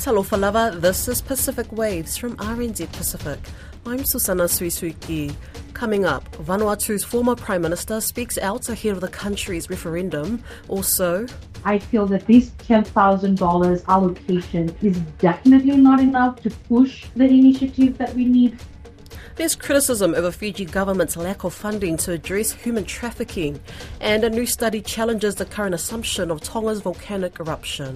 Talofa lava, this is Pacific Waves from RNZ Pacific. I'm Susana Suisuki. Coming up, Vanuatu's former Prime Minister speaks out ahead of the country's referendum. Also, I feel that this $10,000 allocation is definitely not enough to push the initiative that we need. There's criticism over Fiji government's lack of funding to address human trafficking, and a new study challenges the current assumption of Tonga's volcanic eruption.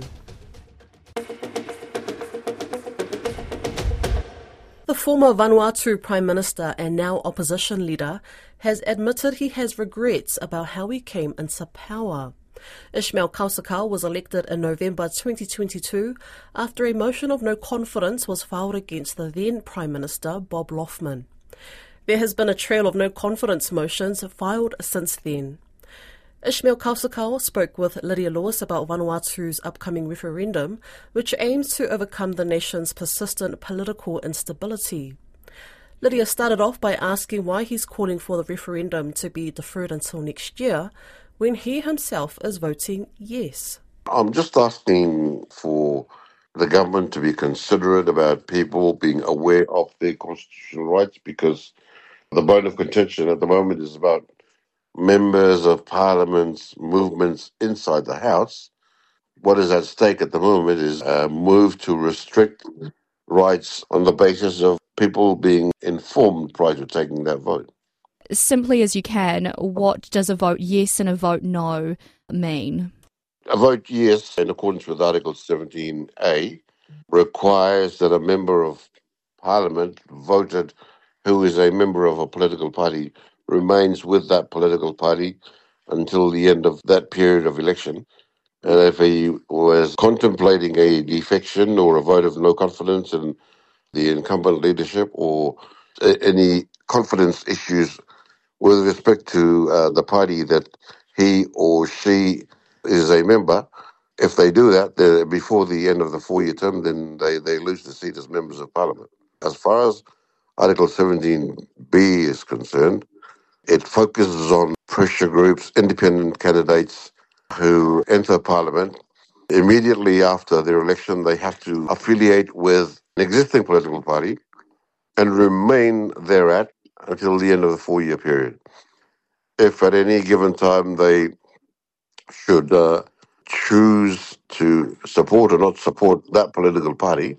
The former Vanuatu Prime Minister and now opposition leader has admitted he has regrets about how he came into power. Ishmael Kausakau was elected in November 2022 after a motion of no confidence was filed against the then Prime Minister Bob Loughman. There has been a trail of no confidence motions filed since then. Ishmael Kausakau spoke with Lydia Lewis about Vanuatu's upcoming referendum, which aims to overcome the nation's persistent political instability. Lydia started off by asking why he's calling for the referendum to be deferred until next year, when he himself is voting yes. I'm just asking for the government to be considerate about people being aware of their constitutional rights, because the bone of contention at the moment is about members of parliament's movements inside the House. What is at stake at the moment is a move to restrict rights on the basis of people being informed prior to taking that vote. Simply as you can, what does a vote yes and a vote no mean? A vote yes, in accordance with Article 17A, requires that a member of Parliament voted who is a member of a political party remains with that political party until the end of that period of election. And if he was contemplating a defection or a vote of no confidence in the incumbent leadership or any confidence issues with respect to the party that he or she is a member, if they do that before the end of the 4-year term, then they lose the seat as members of Parliament. As far as Article 17B is concerned, it focuses on pressure groups, independent candidates who enter Parliament. Immediately after their election, they have to affiliate with an existing political party and remain thereat until the end of the 4-year period. If at any given time they should choose to support or not support that political party,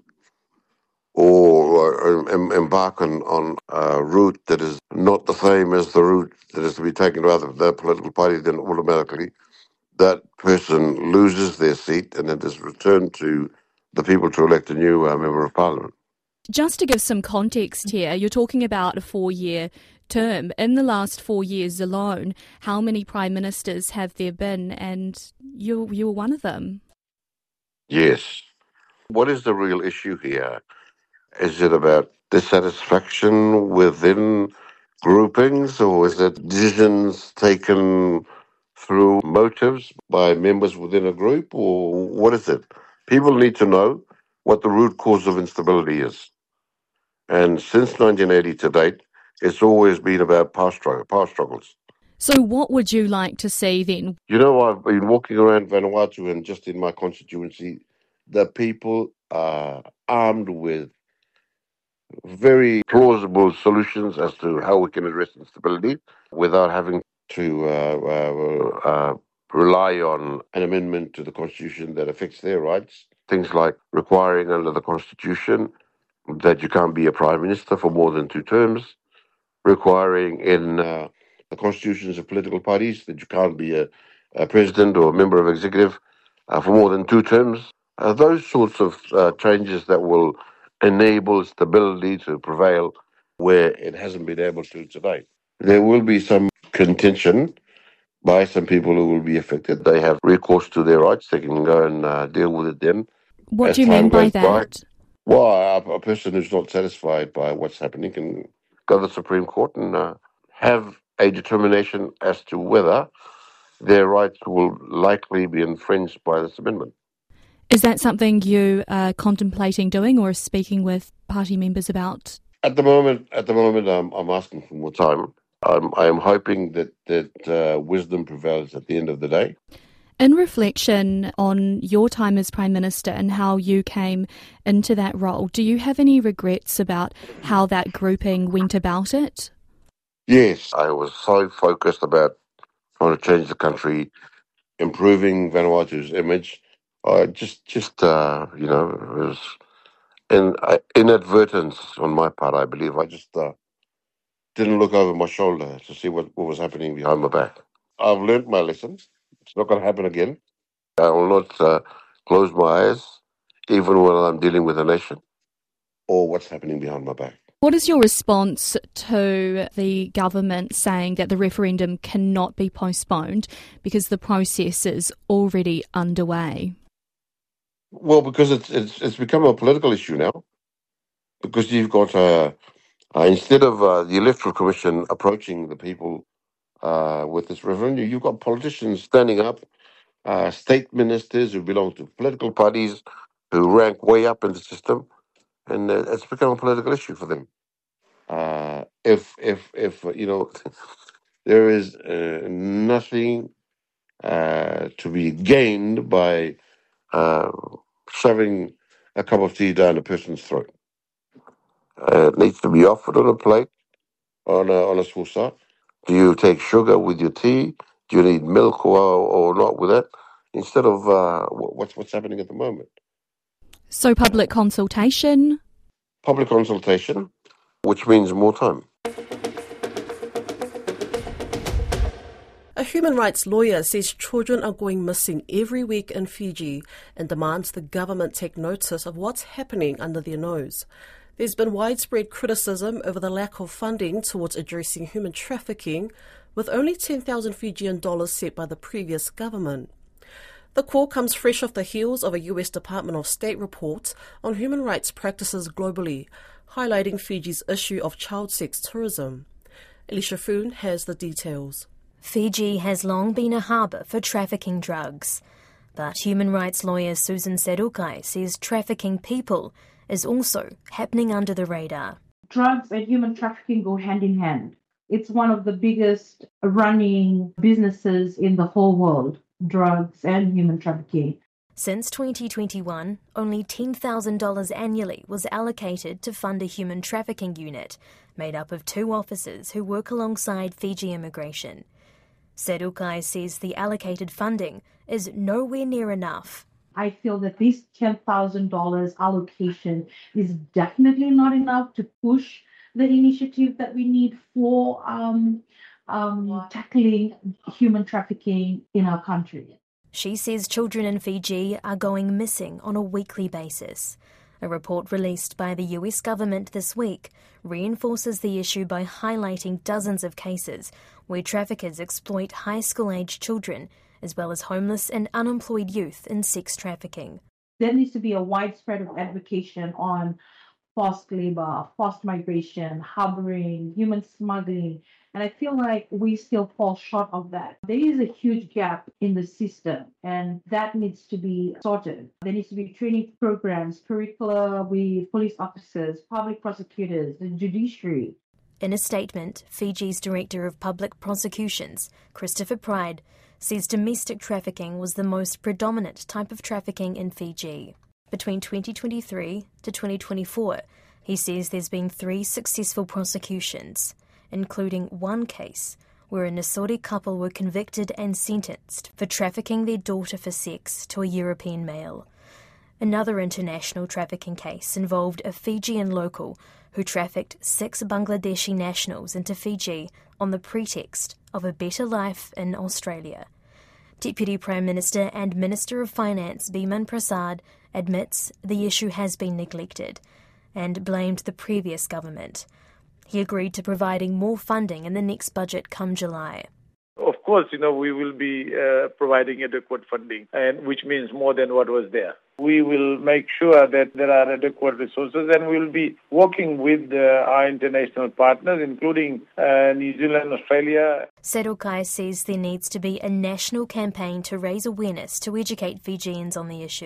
or embark on a route that is not the same as the route that is to be taken by the political party, then automatically that person loses their seat and it is returned to the people to elect a new member of Parliament. Just to give some context here, you're talking about a 4-year term. In the last 4 years alone, how many Prime Ministers have there been? And you were one of them. Yes. What is the real issue here? Is it about dissatisfaction within groupings, or is it decisions taken through motives by members within a group, or what is it? People need to know what the root cause of instability is. And since 1980 to date, it's always been about power struggles. So what would you like to see then? You know, I've been walking around Vanuatu and just in my constituency, the people are armed with very plausible solutions as to how we can address instability without having to rely on an amendment to the Constitution that affects their rights. Things like requiring under the Constitution that you can't be a Prime Minister for more than 2 terms, requiring in the constitutions of political parties that you can't be a president or a member of executive for more than 2 terms. Those sorts of changes that will enable stability to prevail where it hasn't been able to today. There will be some contention by some people who will be affected. They have recourse to their rights. They can go and deal with it then. What do you mean by that? Well, a person who's not satisfied by what's happening can go to the Supreme Court and have a determination as to whether their rights will likely be infringed by this amendment. Is that something you are contemplating doing or speaking with party members about? At the moment, I'm asking for more time. I am hoping that wisdom prevails at the end of the day. In reflection on your time as Prime Minister and how you came into that role, do you have any regrets about how that grouping went about it? Yes, I was so focused about trying to change the country, improving Vanuatu's image. I it was inadvertence on my part, I believe. I just didn't look over my shoulder to see what was happening behind my back. I've learnt my lesson. It's not going to happen again. I will not close my eyes, even when I'm dealing with a nation or what's happening behind my back. What is your response to the government saying that the referendum cannot be postponed because the process is already underway? Well, because it's become a political issue now. Because you've got instead of the Electoral Commission approaching the people with this referendum, you've got politicians standing up, state ministers who belong to political parties who rank way up in the system, and it's become a political issue for them. If there is nothing to be gained by shoving a cup of tea down a person's throat. It needs to be offered on a plate, on a saucer. Do you take sugar with your tea? Do you need milk or not with it? Instead of what's happening at the moment. So public consultation? Public consultation, which means more time. A human rights lawyer says children are going missing every week in Fiji and demands the government take notice of what's happening under their nose. There's been widespread criticism over the lack of funding towards addressing human trafficking, with only 10,000 Fijian dollars set by the previous government. The call comes fresh off the heels of a US Department of State report on human rights practices globally, highlighting Fiji's issue of child sex tourism. Alicia Foon has the details. Fiji has long been a harbour for trafficking drugs, but human rights lawyer Susan Serukai says trafficking people is also happening under the radar. Drugs and human trafficking go hand in hand. It's one of the biggest running businesses in the whole world, drugs and human trafficking. Since 2021, only $10,000 annually was allocated to fund a human trafficking unit made up of 2 officers who work alongside Fiji Immigration. Serukai says the allocated funding is nowhere near enough. I feel that this $10,000 allocation is definitely not enough to push the initiative that we need for tackling human trafficking in our country. She says children in Fiji are going missing on a weekly basis. A report released by the US government this week reinforces the issue by highlighting dozens of cases where traffickers exploit high school-aged children, as well as homeless and unemployed youth in sex trafficking. There needs to be a widespread of advocacy on forced labor, forced migration, harboring, human smuggling, and I feel like we still fall short of that. There is a huge gap in the system, and that needs to be sorted. There needs to be training programs, curricula with police officers, public prosecutors, the judiciary. In a statement, Fiji's Director of Public Prosecutions, Christopher Pride, says domestic trafficking was the most predominant type of trafficking in Fiji. Between 2023 to 2024, he says there's been 3 successful prosecutions, including one case where a Ngasore couple were convicted and sentenced for trafficking their daughter for sex to a European male. Another international trafficking case involved a Fijian local who trafficked 6 Bangladeshi nationals into Fiji on the pretext of a better life in Australia. Deputy Prime Minister and Minister of Finance Biman Prasad admits the issue has been neglected and blamed the previous government. He agreed to providing more funding in the next budget come July. Of course, we will be providing adequate funding, and which means more than what was there. We will make sure that there are adequate resources, and we will be working with our international partners, including New Zealand, Australia. Serukai says there needs to be a national campaign to raise awareness to educate Fijians on the issue.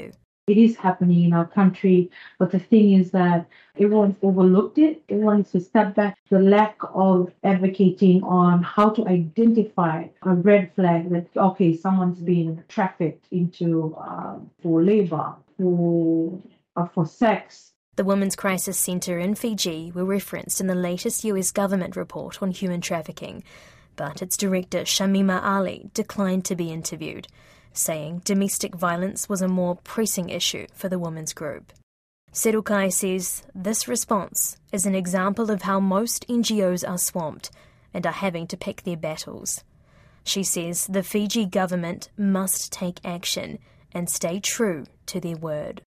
it is happening in our country. But the thing is that everyone's overlooked it. Everyone needs to step back. The lack of advocating on how to identify a red flag that, okay, someone's being trafficked into for labor, for sex. The Women's Crisis Centre in Fiji were referenced in the latest US government report on human trafficking, but its director Shamima Ali declined to be interviewed, saying domestic violence was a more pressing issue for the women's group. Serukai says this response is an example of how most NGOs are swamped and are having to pick their battles. She says the Fiji government must take action and stay true to their word.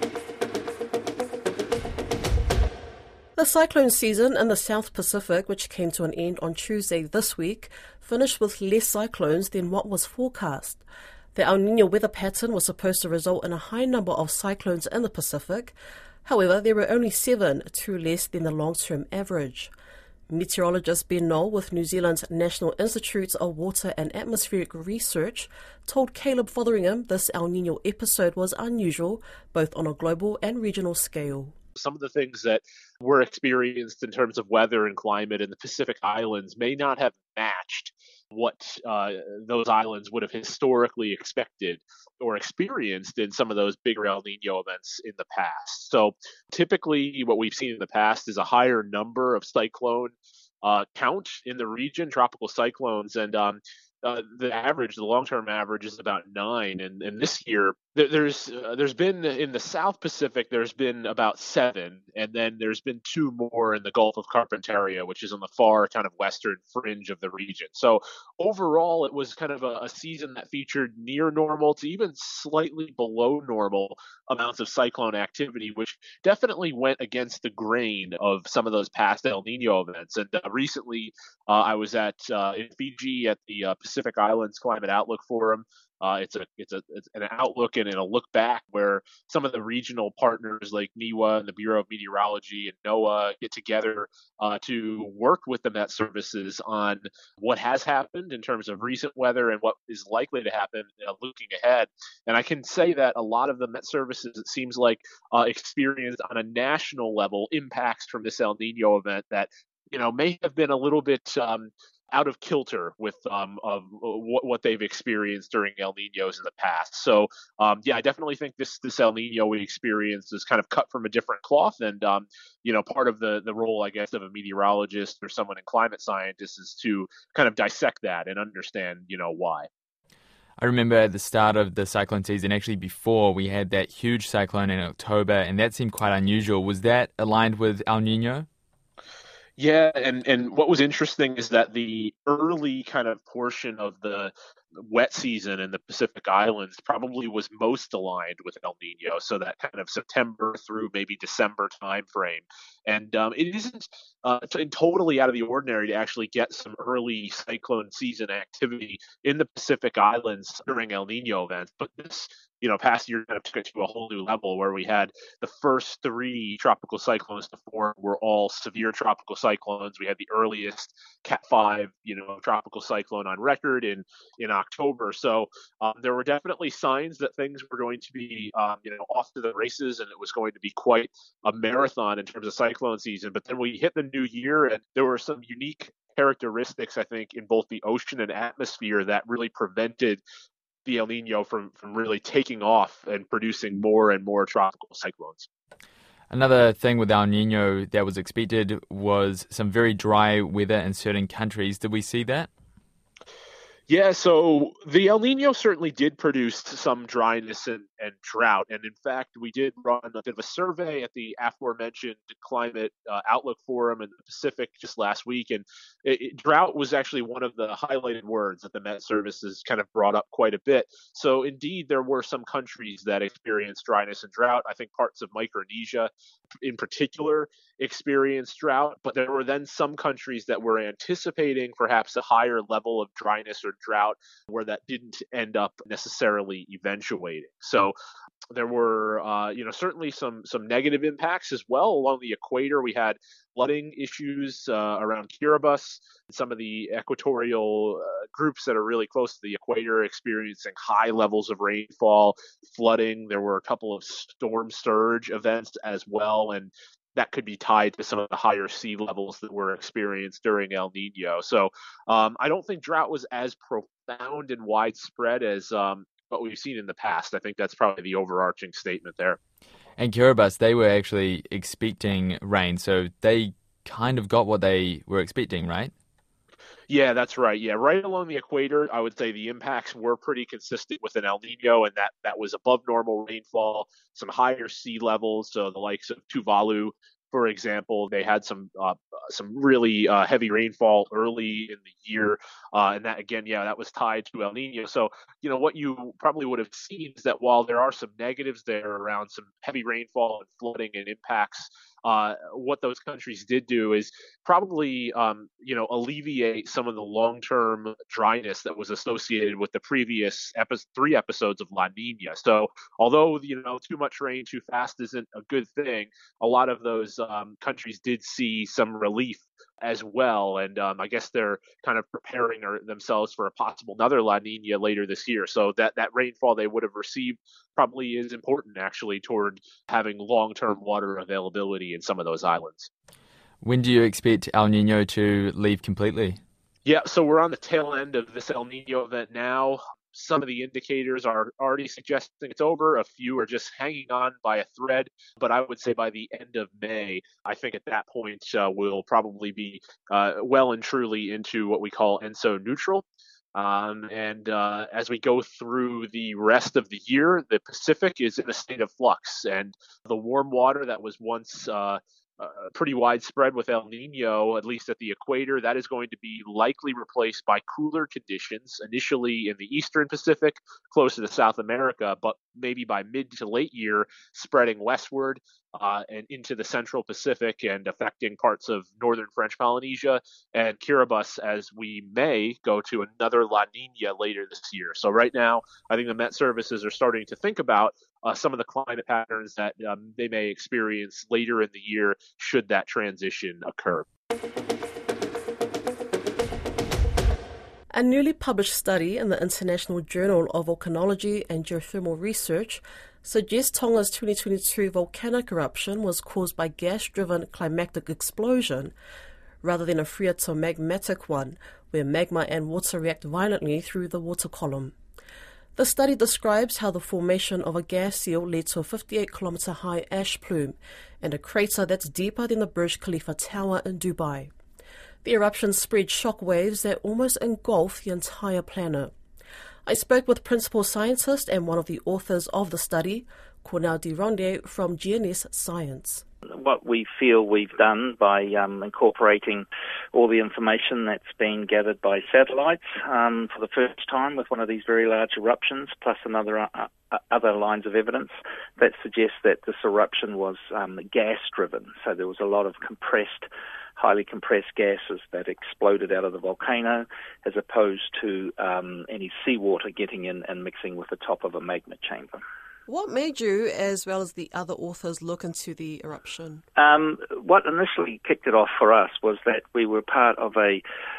The cyclone season in the South Pacific, which came to an end on Tuesday this week, finished with less cyclones than what was forecast. The El Niño weather pattern was supposed to result in a high number of cyclones in the Pacific. However, there were only 7, 2 less than the long-term average. Meteorologist Ben Knoll with New Zealand's National Institute of Water and Atmospheric Research told Caleb Fotheringham this El Niño episode was unusual, both on a global and regional scale. Some of the things that were experienced in terms of weather and climate in the Pacific Islands may not have matched what those islands would have historically expected or experienced in some of those bigger El Niño events in the past. So typically what we've seen in the past is a higher number of cyclone count in the region, tropical cyclones, and the long-term average is about 9, and this year there's been in the South Pacific there's been about 7, and then there's been 2 more in the Gulf of Carpentaria, which is on the far kind of western fringe of the region. So overall, it was kind of a season that featured near normal to even slightly below normal amounts of cyclone activity, which definitely went against the grain of some of those past El Niño events. And recently, I was in Fiji at the Pacific Islands Climate Outlook Forum. It's an outlook and a look back where some of the regional partners like NIWA and the Bureau of Meteorology and NOAA get together to work with the Met Services on what has happened in terms of recent weather and what is likely to happen looking ahead. And I can say that a lot of the Met Services, it seems like, experienced on a national level impacts from this El Niño event that may have been a little bit out of kilter with of what they've experienced during El Niños in the past. So I definitely think this El Niño we experienced is kind of cut from a different cloth, and part of the role, I guess, of a meteorologist or someone in climate scientists is to kind of dissect that and understand why. I remember at the start of the cyclone season, actually before, we had that huge cyclone in October, and that seemed quite unusual. Was that aligned with El Niño? Yeah, and what was interesting is that the early kind of portion of the wet season in the Pacific Islands probably was most aligned with El Niño, so that kind of September through maybe December timeframe. And it isn't totally out of the ordinary to actually get some early cyclone season activity in the Pacific Islands during El Niño events, but this past year kind of took it to a whole new level where we had the first 3 tropical cyclones to form were all severe tropical cyclones. We had the earliest Cat 5, tropical cyclone on record in October. So there were definitely signs that things were going to be, off to the races, and it was going to be quite a marathon in terms of cyclone season. But then we hit the new year, and there were some unique characteristics, I think, in both the ocean and atmosphere that really prevented the El Niño from really taking off and producing more and more tropical cyclones. Another thing with El Niño that was expected was some very dry weather in certain countries. Did we see that? Yeah, so the El Niño certainly did produce some dryness and drought. And in fact, we did run a bit of a survey at the aforementioned Climate Outlook Forum in the Pacific just last week. And drought was actually one of the highlighted words that the Met Services kind of brought up quite a bit. So indeed, there were some countries that experienced dryness and drought. I think parts of Micronesia in particular experienced drought, but there were then some countries that were anticipating perhaps a higher level of dryness or drought where that didn't end up necessarily eventuating. So There were, certainly some negative impacts as well along the equator. We had flooding issues around Kiribati. Some of the equatorial groups that are really close to the equator experiencing high levels of rainfall, flooding. There were a couple of storm surge events as well, and that could be tied to some of the higher sea levels that were experienced during El Nino. So I don't think drought was as profound and widespread as what we've seen in the past. I think that's probably the overarching statement there. And Kiribati, they were actually expecting rain, so they kind of got what they were expecting, right? Yeah, that's right. Yeah, right along the equator, I would say the impacts were pretty consistent with an El Nino, and that was above normal rainfall, some higher sea levels, so the likes of Tuvalu, for example, they had some really heavy rainfall early in the year, and that again, that was tied to El Nino. So, what you probably would have seen is that while there are some negatives there around some heavy rainfall and flooding and impacts, what those countries did do is probably, alleviate some of the long-term dryness that was associated with the previous 3 episodes of La Nina. So, although too much rain too fast isn't a good thing, a lot of those countries did see some relief as well, and I guess they're kind of preparing themselves for a possible another La Nina later this year. So that rainfall they would have received probably is important actually toward having long-term water availability in some of those islands. When do you expect El Nino to leave completely? Yeah, so we're on the tail end of this El Nino event now. Some of the indicators are already suggesting it's over. A few are just hanging on by a thread. But I would say by the end of May, I think at that point we'll probably be well and truly into what we call ENSO neutral. As we go through the rest of the year, the Pacific is in a state of flux. And the warm water that was once pretty widespread with El Nino, at least at the equator, that is going to be likely replaced by cooler conditions, initially in the eastern Pacific, closer to South America, but maybe by mid to late year, spreading westward and into the central Pacific and affecting parts of northern French Polynesia and Kiribati, as we may go to another La Nina later this year. So right now, I think the Met Services are starting to think about some of the climate patterns that they may experience later in the year should that transition occur. A newly published study in the International Journal of Volcanology and Geothermal Research suggests Tonga's 2022 volcanic eruption was caused by gas-driven climactic explosion rather than a phreatomagmatic one, where magma and water react violently through the water column. The study describes how the formation of a gas seal led to a 58-kilometre high ash plume and a crater that's deeper than the Burj Khalifa Tower in Dubai. The eruption spread shock waves that almost engulfed the entire planet. I spoke with principal scientist and one of the authors of the study, Cornel de Ronde from GNS Science. What we feel we've done by incorporating all the information that's been gathered by satellites for the first time with one of these very large eruptions, plus other lines of evidence that suggests that this eruption was gas-driven. So there was a lot of highly compressed gases that exploded out of the volcano, as opposed to any seawater getting in and mixing with the top of a magma chamber. What made you, as well as the other authors, look into the eruption? What initially kicked it off for us was that we were part of an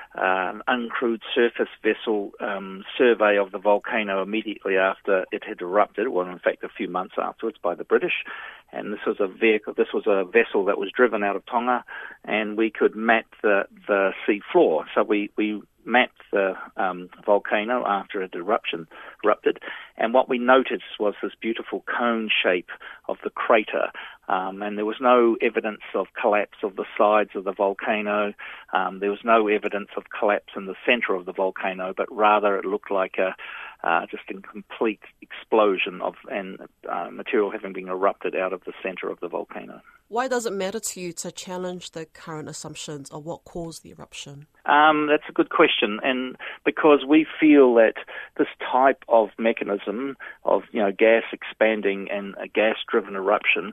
uncrewed surface vessel survey of the volcano immediately after it had erupted, well, in fact, a few months afterwards, by the British. And this was a vessel that was driven out of Tonga, and we could map the sea floor. So we mapped the volcano after it erupted, and what we noticed was this beautiful cone shape of the crater, and there was no evidence of collapse of the sides of the volcano. There was no evidence of collapse in the center of the volcano, but rather it looked like just a complete explosion of material having been erupted out of the center of the volcano. Why does it matter to you to challenge the current assumptions of what caused the eruption? That's a good question, and because we feel that this type of mechanism of gas expanding and a gas-driven eruption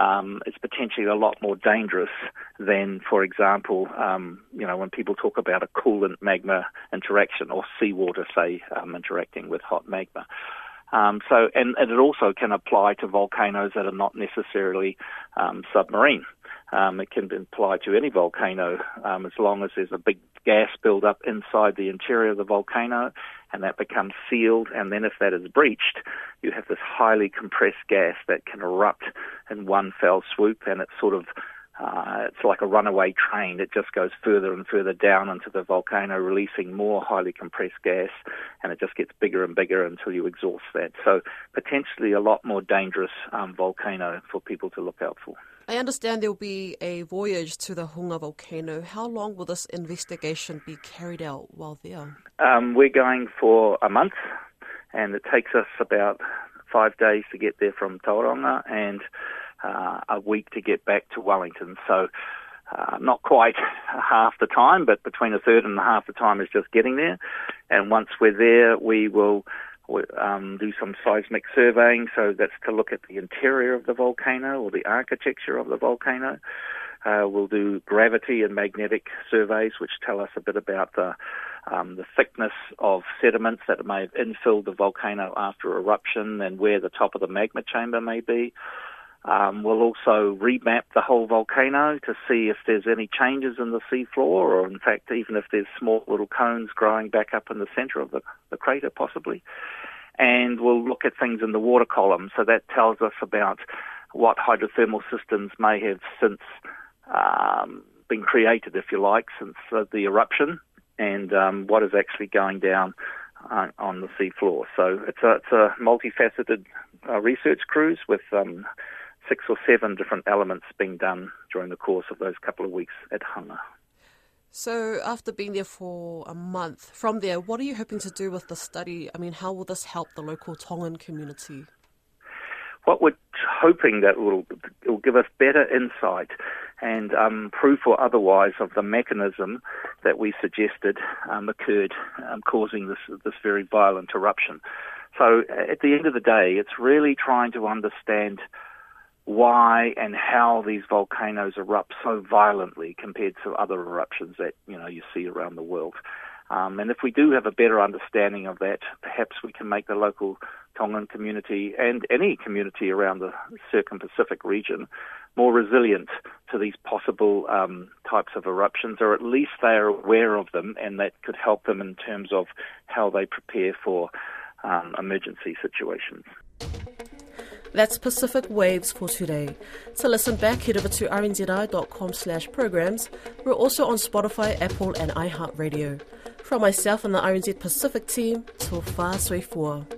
is potentially a lot more dangerous than, for example, when people talk about a coolant magma interaction or seawater, say, interacting with hot magma. And it also can apply to volcanoes that are not necessarily submarine. It can apply to any volcano as long as there's a big gas build-up inside the interior of the volcano, and that becomes sealed. And then if that is breached, you have this highly compressed gas that can erupt in one fell swoop, and it's sort of it's like a runaway train. It just goes further and further down into the volcano, releasing more highly compressed gas, and it just gets bigger and bigger until you exhaust that. So potentially a lot more dangerous volcano for people to look out for. I understand there will be a voyage to the Hunga volcano. How long will this investigation be carried out while there? We're going for a month, and it takes us about 5 days to get there from Tauranga and a week to get back to Wellington. So not quite half the time, but between a third and half the time is just getting there. And once we're there, we will do some seismic surveying. So that's to look at the interior of the volcano or the architecture of the volcano. We'll do gravity and magnetic surveys, which tell us a bit about the thickness of sediments that may have infilled the volcano after eruption and where the top of the magma chamber may be. We'll also remap the whole volcano to see if there's any changes in the seafloor, or in fact even if there's small little cones growing back up in the center of the crater possibly. And we'll look at things in the water column, so that tells us about what hydrothermal systems may have since been created, if you like, since the eruption, and what is actually going down on the seafloor. So it's a multifaceted research cruise with 6 or 7 different elements being done during the course of those couple of weeks at Hunga. So after being there for a month, from there, what are you hoping to do with the study? I mean, how will this help the local Tongan community? What we're hoping that it will give us better insight and proof or otherwise of the mechanism that we suggested occurred, causing this very violent eruption. So at the end of the day, it's really trying to understand why and how these volcanoes erupt so violently compared to other eruptions that you see around the world. And if we do have a better understanding of that, perhaps we can make the local Tongan community and any community around the Circum-Pacific region more resilient to these possible types of eruptions, or at least they are aware of them, and that could help them in terms of how they prepare for emergency situations. That's Pacific Waves for today. To listen back, head over to rnzi.com/programs. We're also on Spotify, Apple and iHeartRadio. From myself and the RNZ Pacific team, Tō whā sui fua.